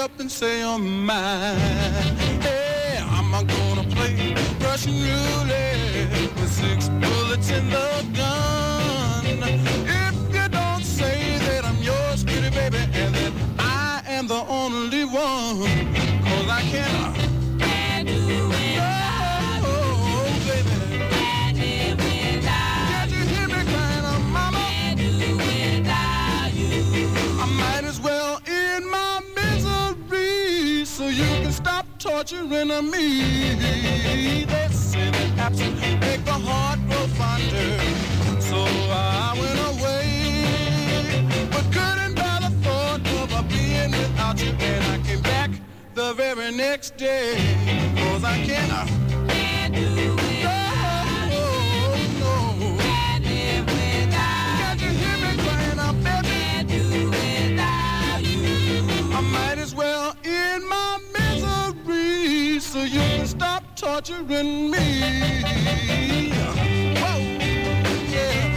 up and say you're mine. Hey, I'm gonna play Russian roulette with 6 bullets in the gun. If you don't say that I'm yours, pretty baby, and that I am the only one, 'cause I can't do it. Oh, baby. Can't live without. Can't you hear me crying out, mama? Can't do without you. I might as well end my misery so you can stop torturing me. They say that absence make the heart grow fonder. So I went away, but couldn't bear the thought of being without you. And I came back the very next day, 'cause I can't do without you. No. Can't live without. Can't you hear me crying out, baby? Can't do without you. I might as well end my misery so you can stop torturing me. Whoa, yeah.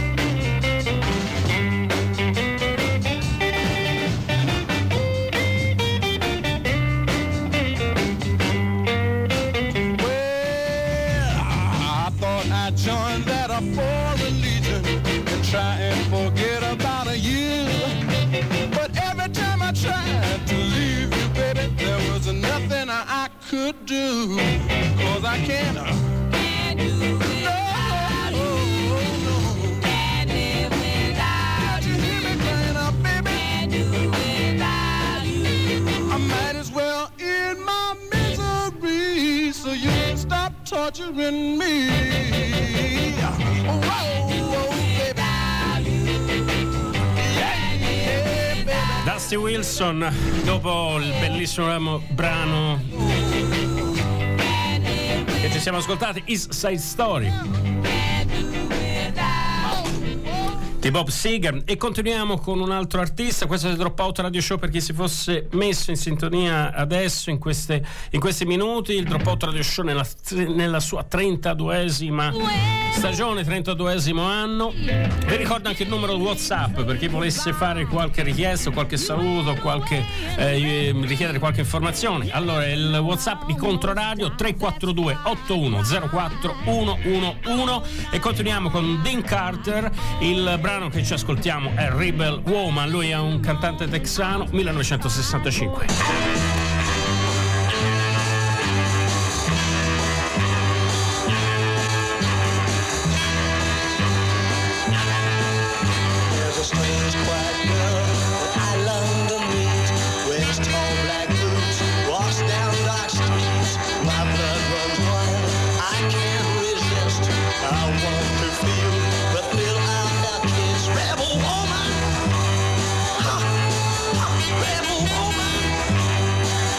Join that foreign legion and try and forget about you. But every time I tried to leave you, baby, there was nothing I could do. 'Cause I can't do without you. No. Can't live without you. Hear me crying out, baby. Can't do without you. I might as well end my misery so you can stop torturing me. Dusty Wilson, dopo il bellissimo brano che ci siamo ascoltati, East Side Story di Bob Seger, e continuiamo con un altro artista. Questo è il Dropout Radio Show, per chi si fosse messo in sintonia adesso in questi minuti. Il Dropout Radio Show nella sua 32esima stagione, 32esimo anno. Vi ricordo anche il numero WhatsApp per chi volesse fare qualche richiesta, qualche saluto, richiedere qualche informazione. Allora il WhatsApp di Controradio 342 8104 111. E continuiamo con Dean Carter. Il brano che ci ascoltiamo è Rebel Woman. Lui è un cantante texano, 1965. Rebel woman,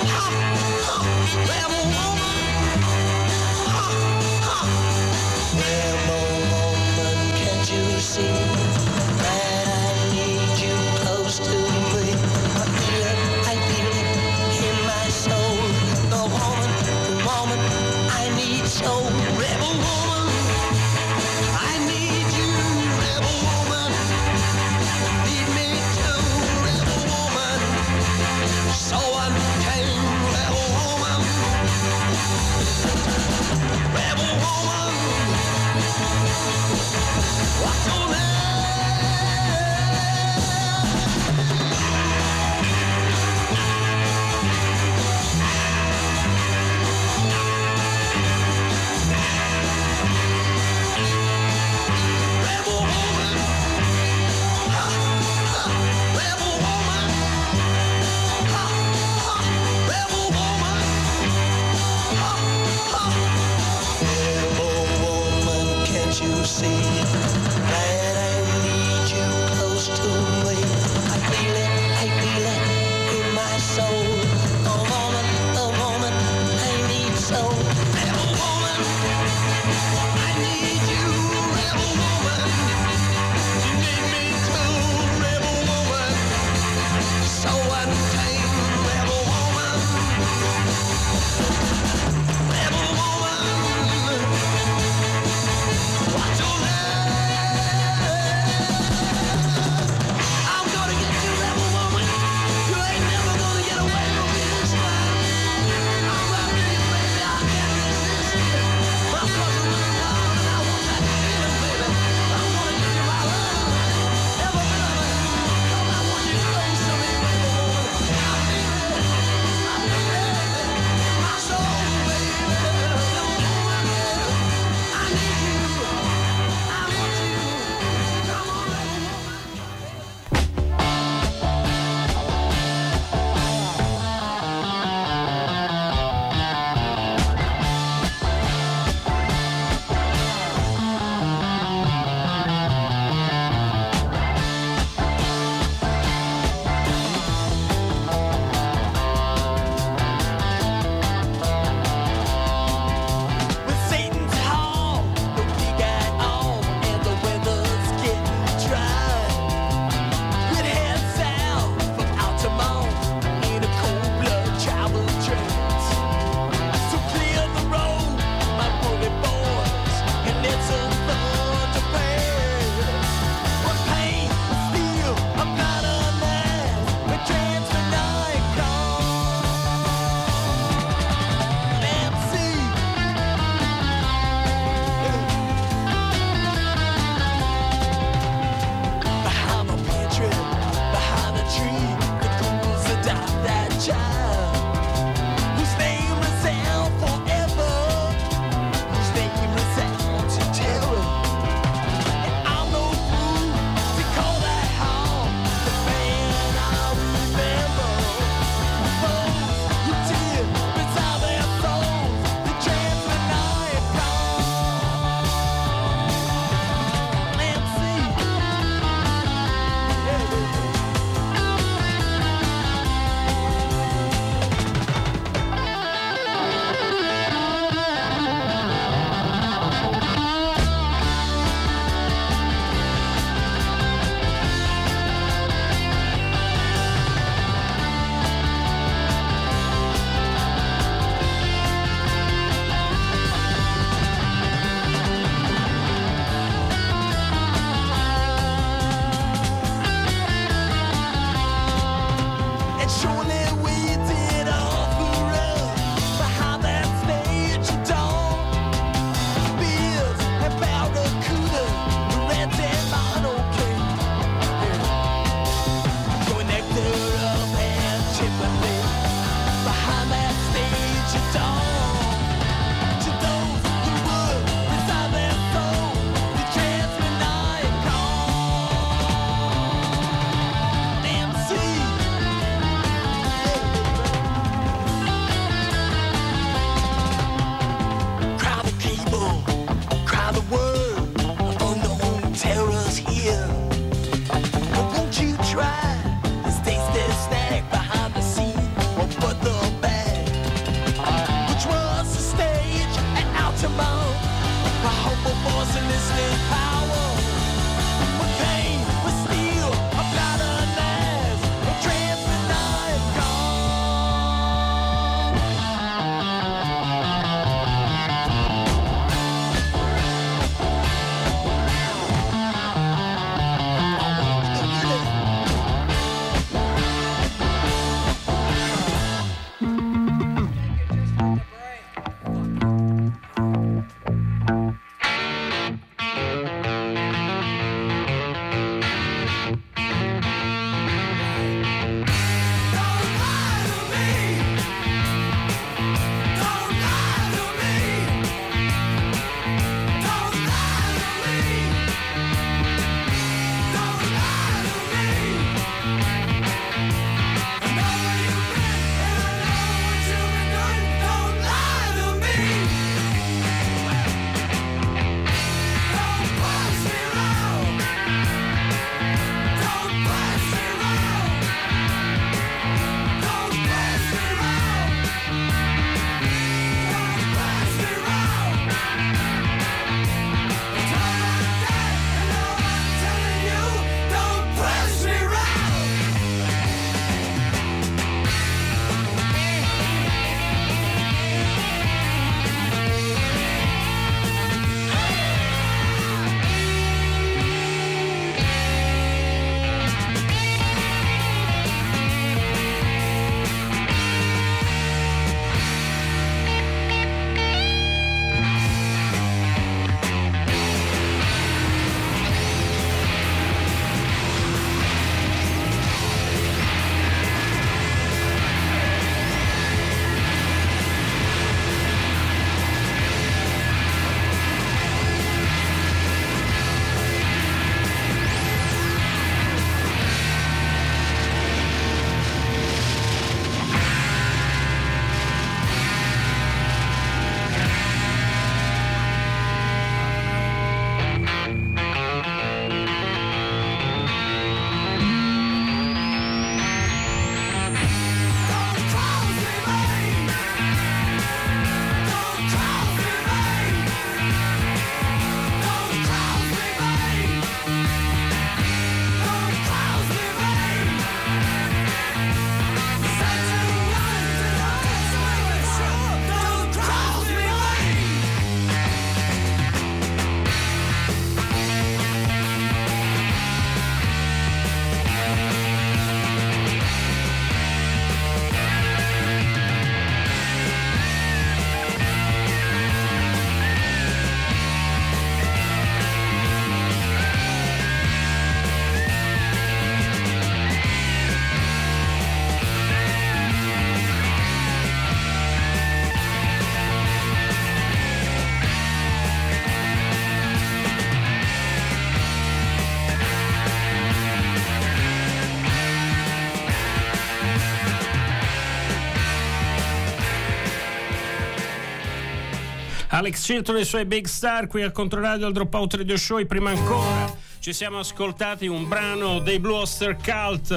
Alex Chilton e i suoi Big Star qui al Controradio al Dropout Radio Show. E prima ancora ci siamo ascoltati un brano dei Blue Oyster Cult,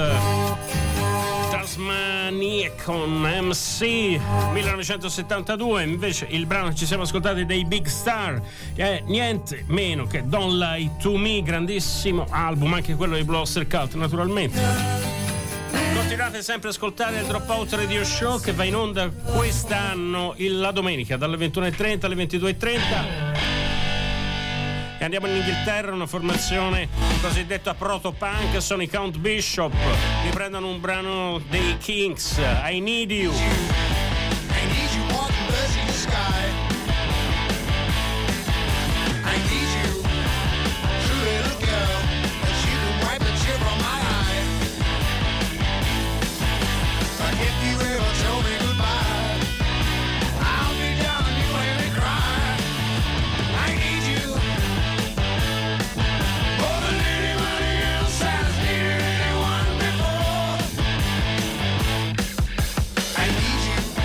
Tasmania con MC 1972. Invece il brano che ci siamo ascoltati dei Big Star è niente meno che Don't Lie to Me, grandissimo album, anche quello dei Blue Oyster Cult naturalmente. Continuate sempre ad ascoltare il Dropout Radio Show che va in onda quest'anno la domenica dalle 21:30 alle 22:30. E andiamo in Inghilterra, una formazione cosiddetta proto-punk, sono i Count Bishop. riprendono un brano dei Kings, I Need You. I need you more than birds in the sky. I need you, true little girl, that you can wipe the tear from my eye. But if you ever told me goodbye, I'll be down on you and cry. I need you more than anybody else has needed anyone before. I need you.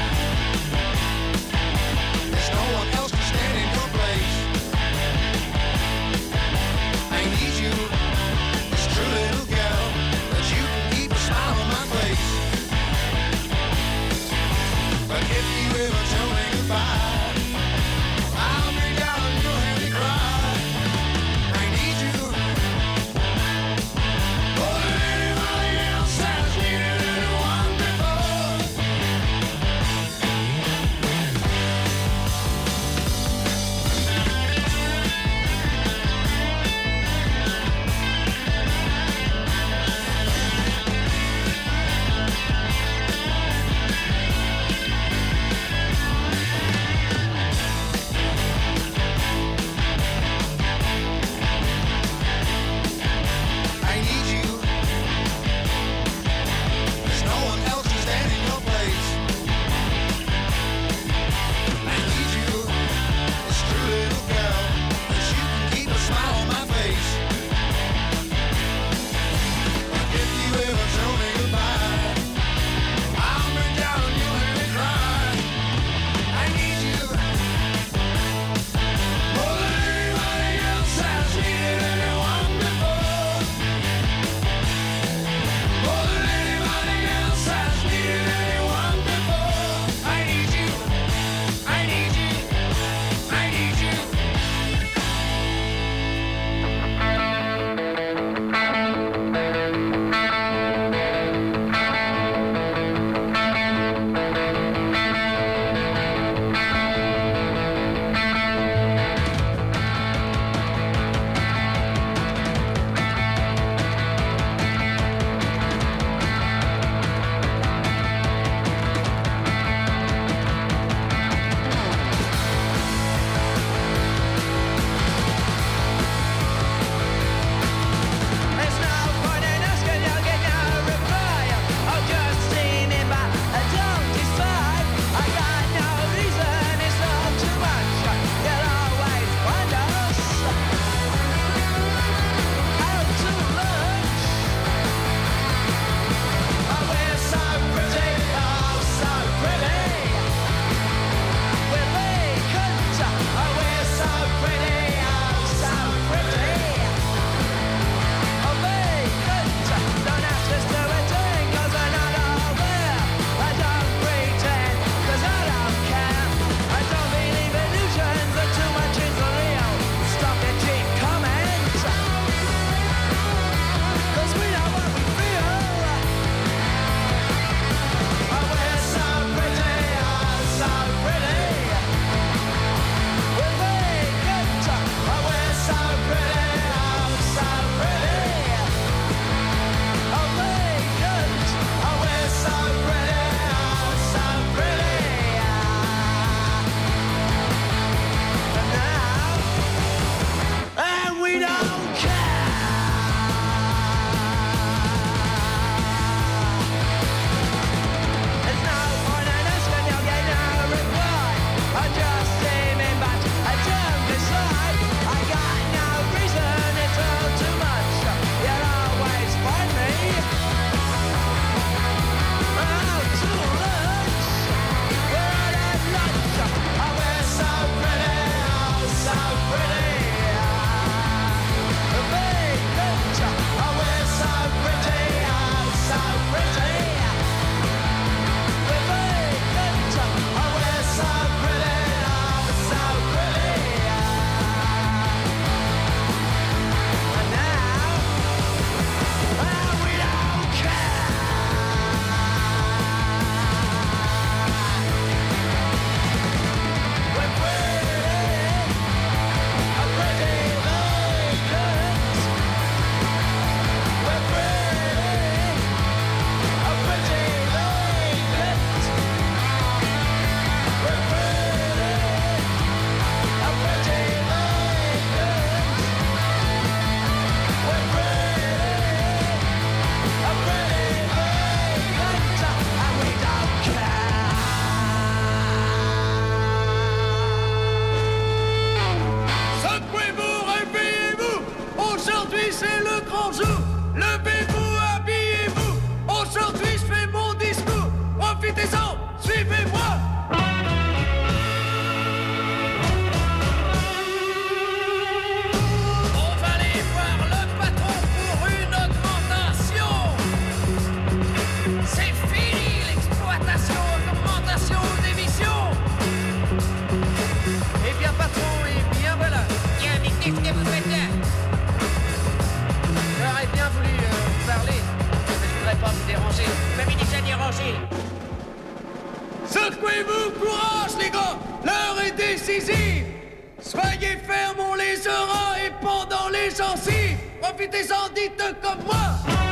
Mamie disait d'y ranger. Secouez-vous, courage les gars, l'heure est décisive. Soyez fermes, on les aura et pendant les gencives. Profitez-en, dites comme moi.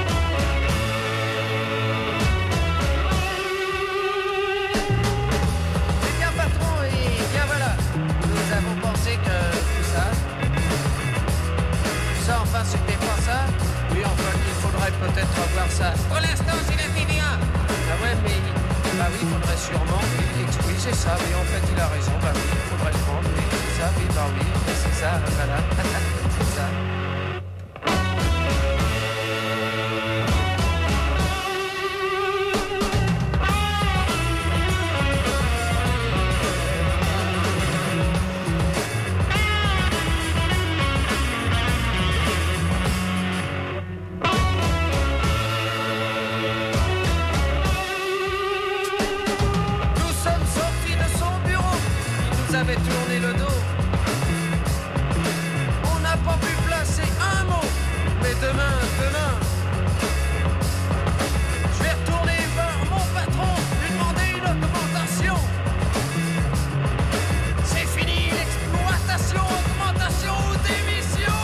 C'est bien patron et bien voilà. Nous avons pensé que tout ça, enfin c'était pas ça. Oui, enfin il faudrait peut-être revoir ça. Pour l'instant c'est la fini un. Ah ouais mais, bah oui, il faudrait sûrement, oui c'est ça, oui en fait il a raison, bah oui, il faudrait le prendre, oui, c'est ça, oui, bah oui, c'est ça, voilà, c'est ça. Tourné le dos. On n'a pas pu placer un mot. Mais demain, je vais retourner voir mon patron, lui demander une augmentation. C'est fini l'exploitation, augmentation ou démission.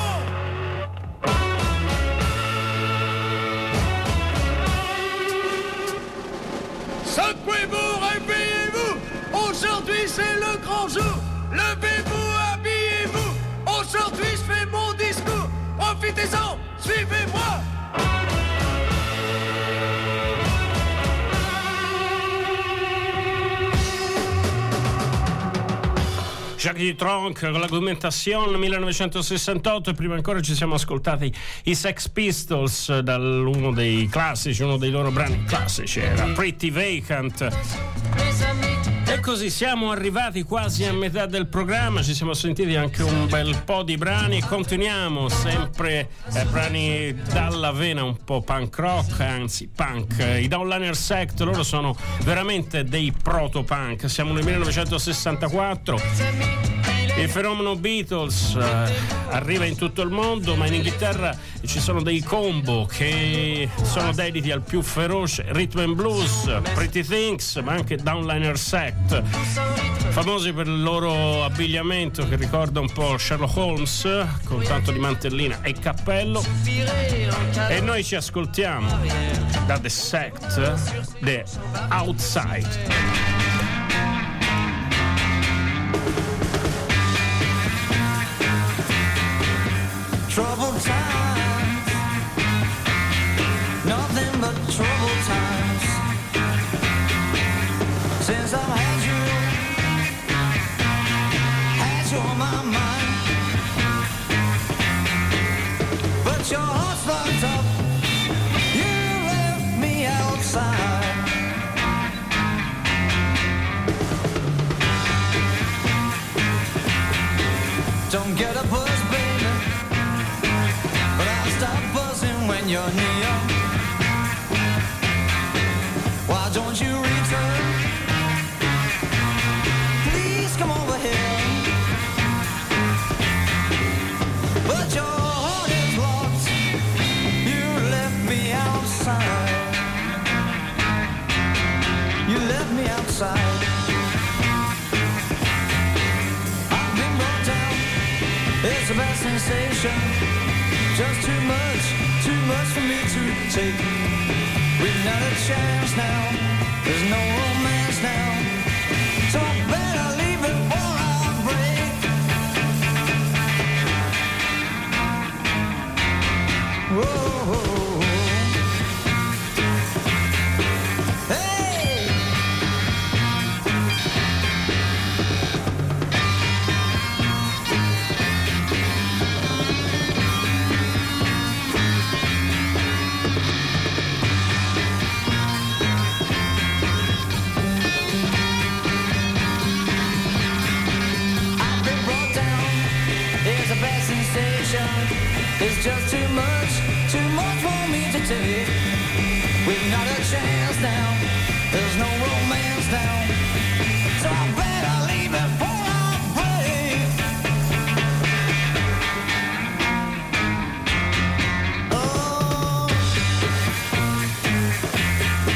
Secouez-vous, réveillez-vous. Aujourd'hui c'est le grand jour. Levez-vous, habillez-vous. Aujourd'hui je fais mon discours. Profitez-en, suivez-moi. Jacques Dutronc con l'argomentazione 1968 e prima ancora ci siamo ascoltati i Sex Pistols uno dei classici, uno dei loro brani classici era Pretty Vacant. E così siamo arrivati quasi a metà del programma, ci siamo sentiti anche un bel po' di brani e continuiamo sempre brani dalla vena un po' punk rock, anzi punk. I Downliner Sect, loro sono veramente dei proto-punk, siamo nel 1964. Il fenomeno Beatles arriva in tutto il mondo, ma in Inghilterra ci sono dei combo che sono dediti al più feroce rhythm and blues, Pretty Things, ma anche Downliner Sect, famosi per il loro abbigliamento che ricorda un po' Sherlock Holmes, con tanto di mantellina e cappello. E noi ci ascoltiamo da The Sect, The Outside. Troubled times, nothing but troubled times. Since I've had you on my mind. But your heart's fucked up, you left me outside. Don't get a buzz, baby, but I'll stop buzzing when you're near. Why don't you return? Please come over here. But your heart is locked, you left me outside. You left me outside. I've been brought down, it's a bad sensation. Just too much for me to take. We've not a chance now, there's no romance now. So I better leave before I break. Whoa, hey! It's just too much for me to take. We've not a chance now, there's no romance now. So I better leave before I break. Oh.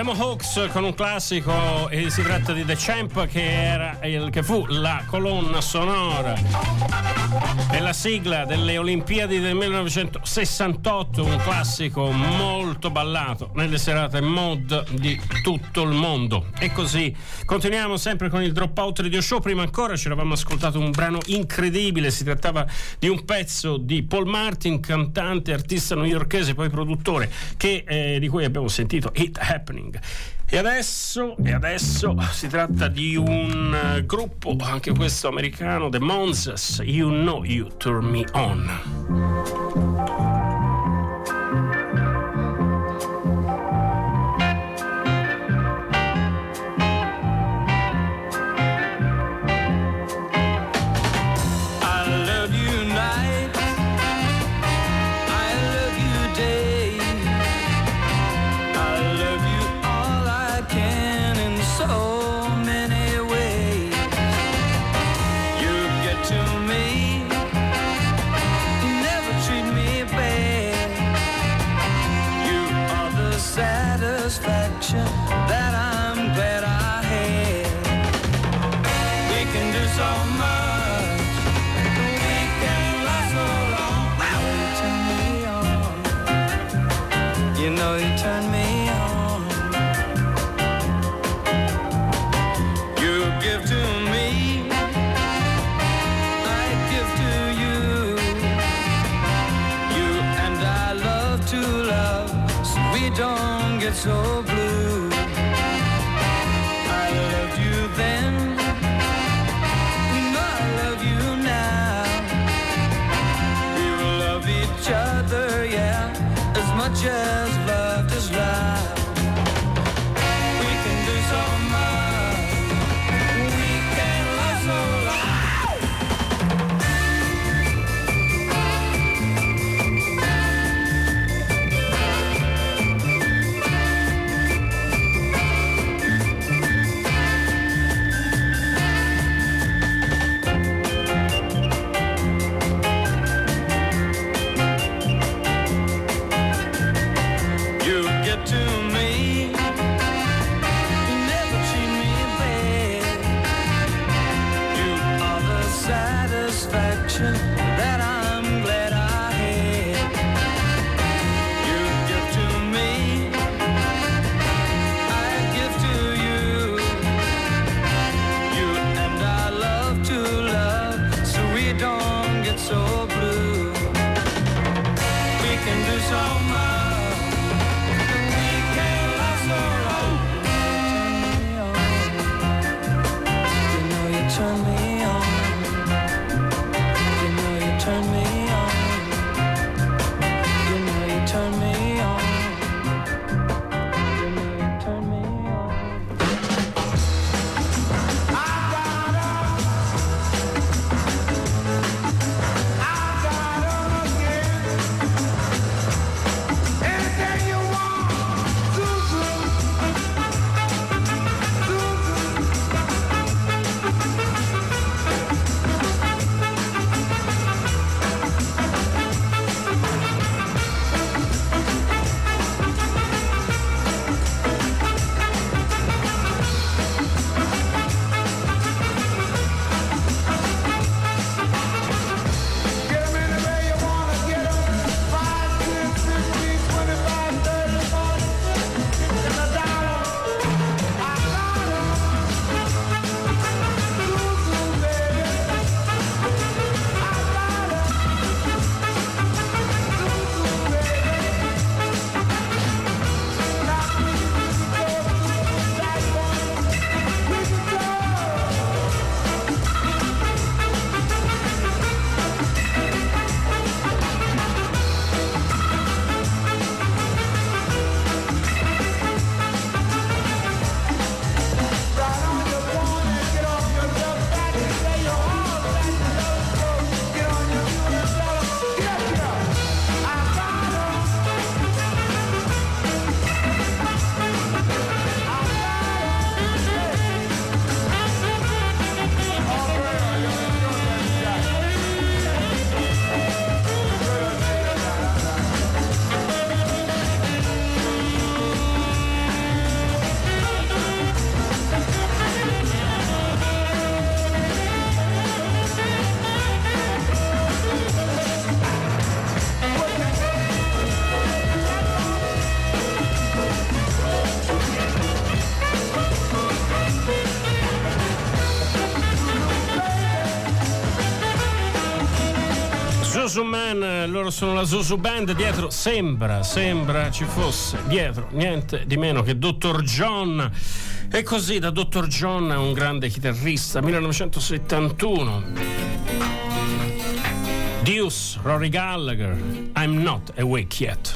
Lemon Hawks con un classico, e si tratta di The Champ, che fu la colonna sonora e la sigla delle Olimpiadi del 1968, un classico molto ballato nelle serate mod di tutto il mondo. E così continuiamo sempre con il Dropout Radio Show. Prima ancora ci eravamo ascoltato un brano incredibile, si trattava di un pezzo di Paul Martin, cantante, artista newyorkese, poi produttore, di cui abbiamo sentito It Happening. E adesso si tratta di un gruppo, anche questo americano, The Monsters, You Know You Turn Me On. That I'm glad I had. We can do so much, we can last so long. You know you turn me on. You give to me, I give to you. You and I love to love, so we don't get so blue. I loved you then, I love you now. We will love each other, yeah, as much as love is loud. We can do so much, we can love so long. That I'm glad I had. You give to me, I give to you. You and I love to love, so we don't get so blue. We can do so much, we can last so long. You know you turn me on. Zuzu Man, loro sono la Zuzu Band, dietro sembra ci fosse dietro niente di meno che Dr. John. E così da Dr. John è un grande chitarrista, 1971. Deuce, Rory Gallagher, I'm Not Awake Yet.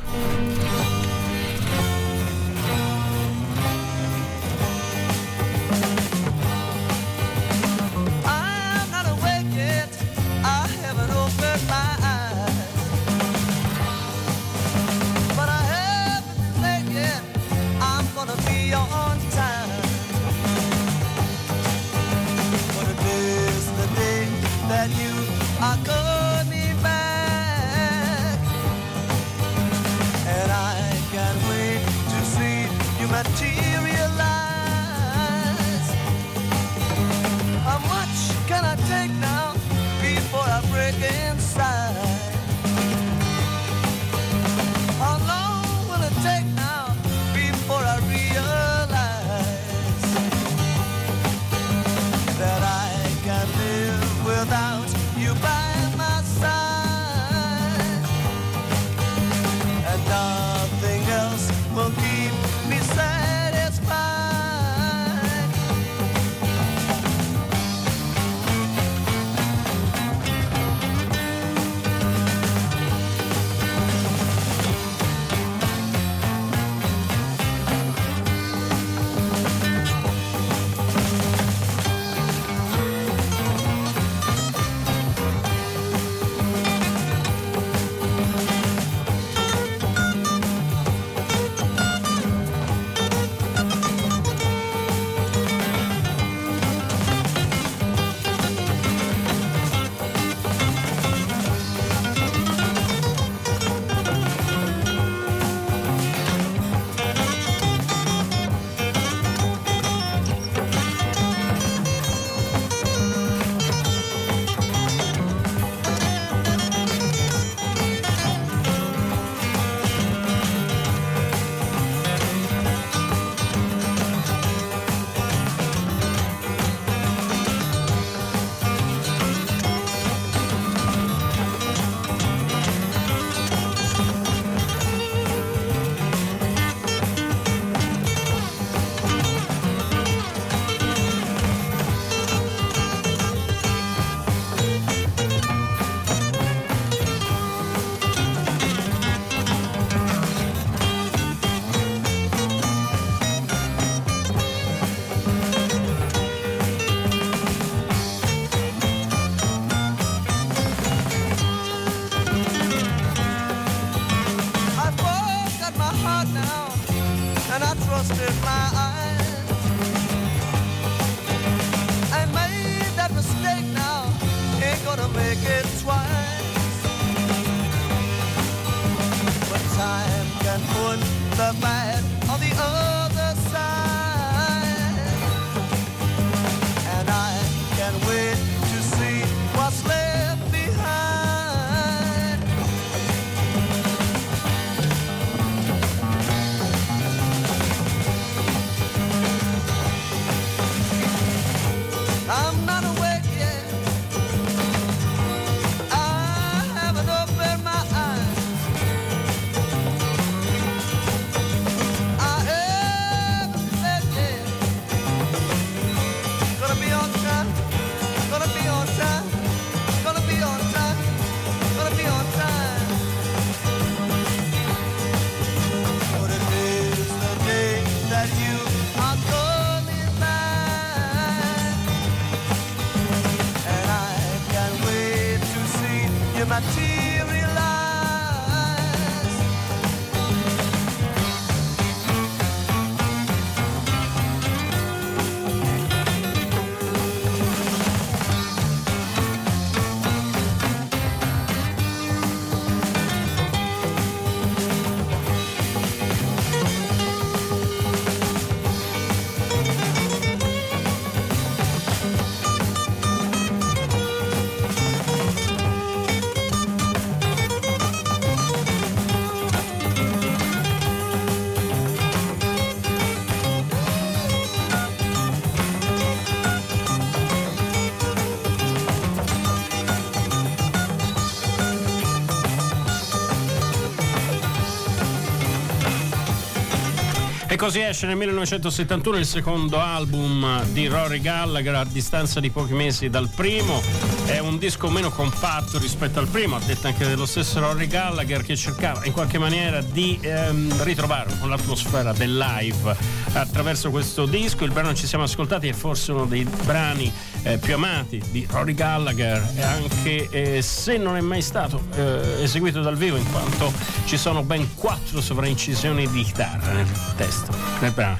E così esce nel 1971 il secondo album di Rory Gallagher, a distanza di pochi mesi dal primo. È un disco meno compatto rispetto al primo, ha detto anche dello stesso Rory Gallagher, che cercava in qualche maniera di ritrovare l'atmosfera del live attraverso questo disco. Il brano che ci siamo ascoltati è forse uno dei brani più amati di Rory Gallagher, e anche se non è mai stato eseguito dal vivo, in quanto ci sono ben 4 sovraincisioni di chitarra nel testo del brano.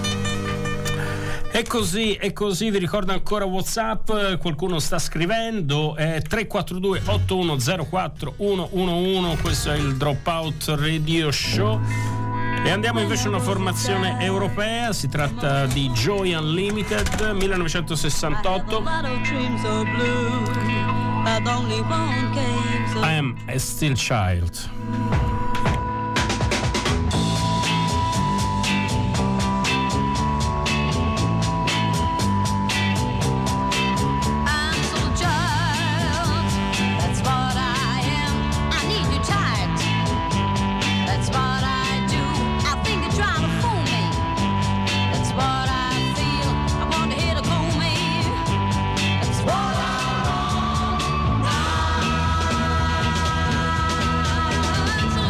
E così vi ricordo ancora WhatsApp, qualcuno sta scrivendo, 342 8104 111, questo è il Dropout Radio Show. E andiamo invece a una formazione europea, si tratta di Joy Unlimited, 1968. I Am a Still Child. So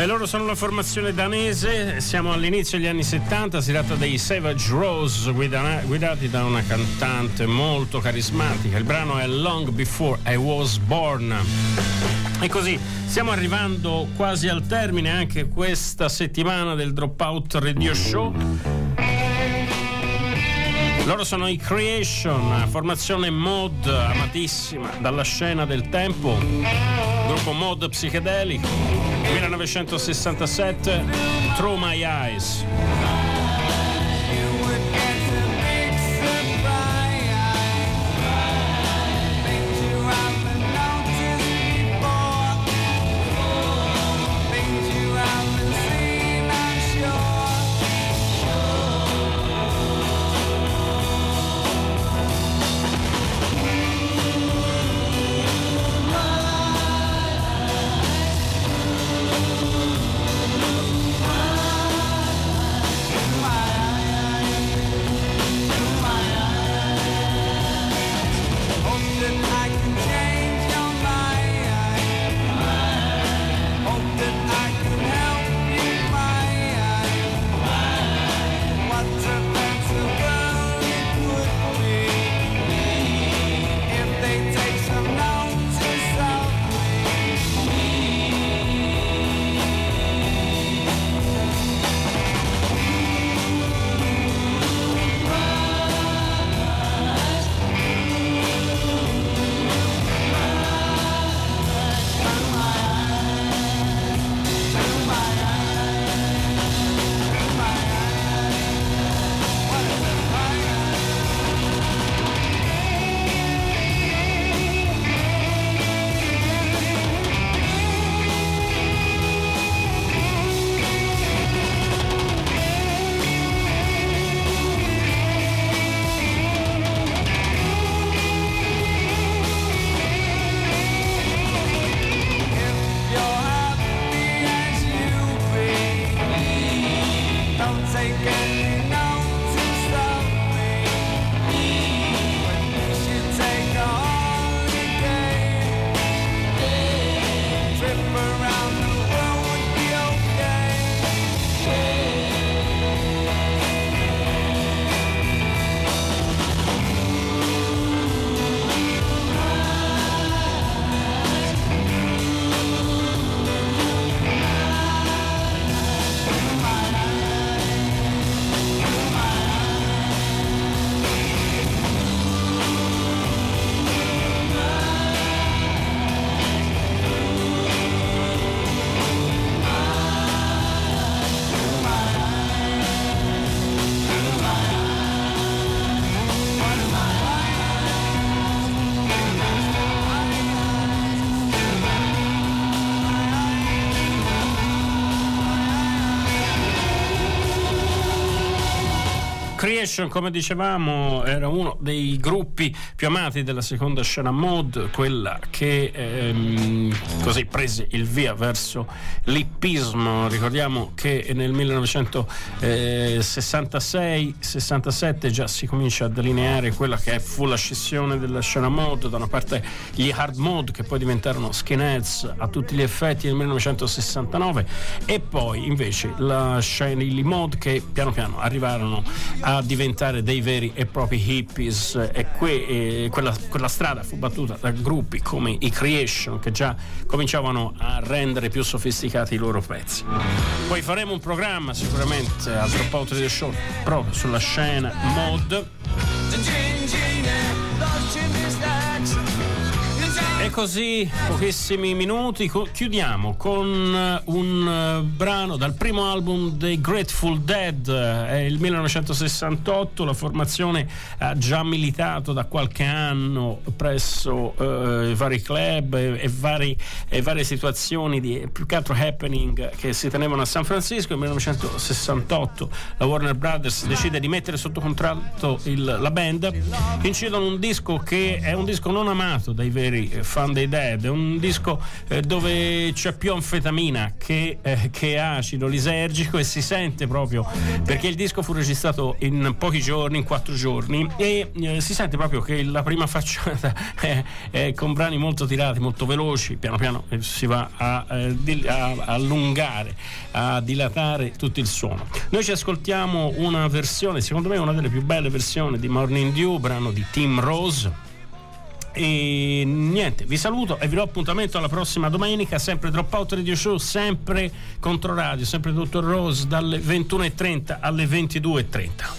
E loro sono una formazione danese, siamo all'inizio degli anni 70, si tratta dei Savage Rose, guidati da una cantante molto carismatica. Il brano è Long Before I Was Born. E così stiamo arrivando quasi al termine anche questa settimana del Dropout Radio Show. Loro sono i Creation, formazione mod amatissima dalla scena del tempo, gruppo mod psichedelico, 1967, Through My Eyes. Creation, come dicevamo, era uno dei gruppi più amati della seconda scena mod, quella che così prese il via verso l'hippismo. Ricordiamo che nel 1966-67 già si comincia a delineare quella che fu la scissione della scena mod, da una parte gli hard mod che poi diventarono skinheads a tutti gli effetti nel 1969, e poi invece la scena, i mod che piano piano arrivarono a diventare dei veri e propri hippies, e quella strada fu battuta da gruppi come i Creation, che già cominciavano a rendere più sofisticati i loro pezzi. Poi faremo un programma sicuramente al Dropout Radio Show proprio sulla scena mod. E così, pochissimi minuti, chiudiamo con un brano dal primo album dei Grateful Dead. È il 1968, la formazione ha già militato da qualche anno presso vari club e varie situazioni di più che altro happening che si tenevano a San Francisco. Nel 1968 la Warner Brothers decide di mettere sotto contratto la band, incidono un disco che è un disco non amato dai veri fan fan dei Dead. È un disco dove c'è più anfetamina che acido lisergico, e si sente proprio, perché il disco fu registrato in pochi giorni, in 4 giorni, e si sente proprio che la prima facciata è con brani molto tirati, molto veloci. Piano piano si va a allungare, a dilatare tutto il suono. Noi ci ascoltiamo una versione, secondo me una delle più belle versioni di Morning Dew, brano di Tim Rose. E niente, vi saluto e vi do appuntamento alla prossima domenica, sempre Dropout Radio Show, sempre Controradio, sempre Dr. Rose, dalle 21:30 alle 22:30.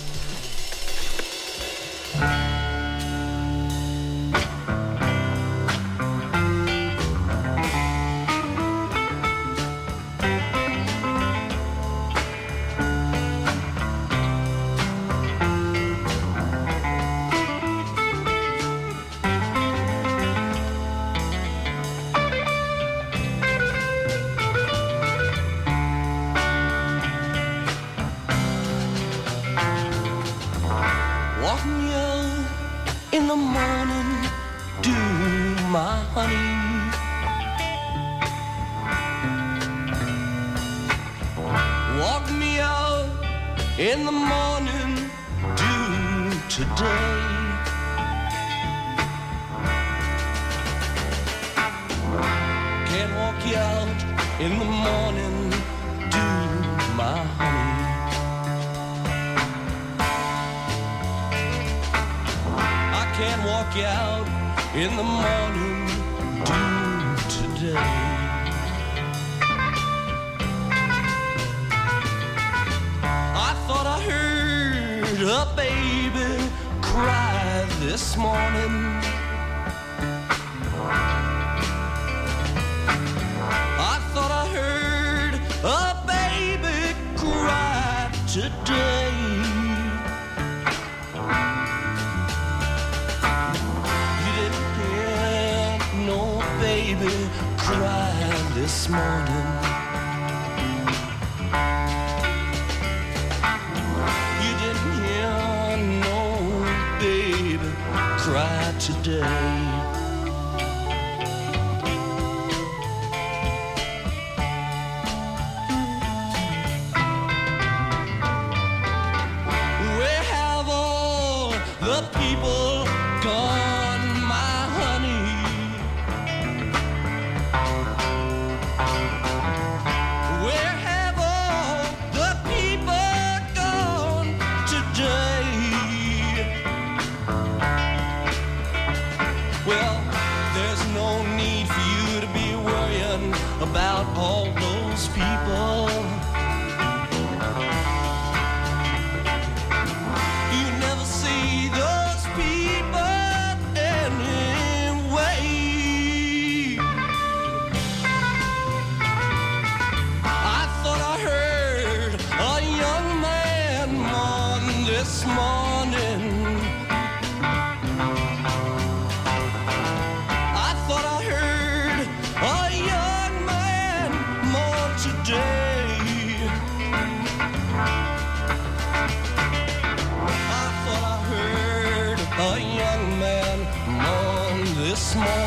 In the morning dew today. Can't walk you out in the morning dew, my honey. I can't walk you out in the morning dew today. Thought I heard a baby cry this morning. I thought I heard a baby cry today. You didn't hear no baby cry this morning. Cry today. Where have all the people gone, my honey? Where have all the people gone today? Well, there's no need for you to be worrying about all those people. You never see those people anyway. I thought I heard a young man mourn this morning. A young man mourn this morning.